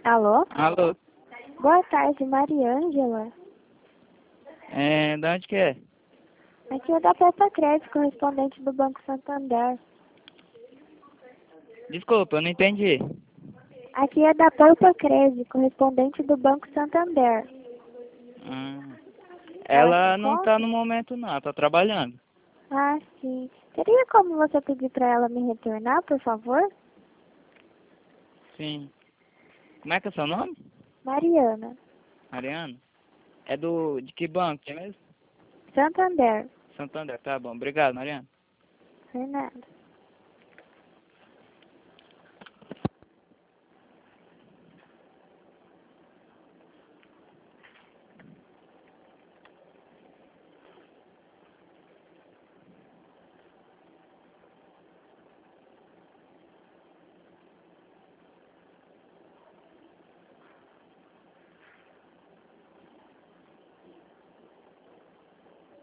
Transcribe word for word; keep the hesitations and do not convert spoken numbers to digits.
Alô? Alô? Boa tarde, Mariângela. É, de onde que é? Aqui é da Pepa Crédito, correspondente do Banco Santander. Desculpa, eu não entendi. Aqui é da Pepa Crédito, correspondente do Banco Santander. Hum. Ela se Ela não tá encontra? no momento não, ela tá trabalhando. Ah, sim. Teria como você pedir para ela me retornar, por favor? Sim. Como é que é seu nome? Mariana. Mariana? É do... de que banco que é mesmo? Santander. Santander, tá bom. Obrigado, Mariana. Fernanda.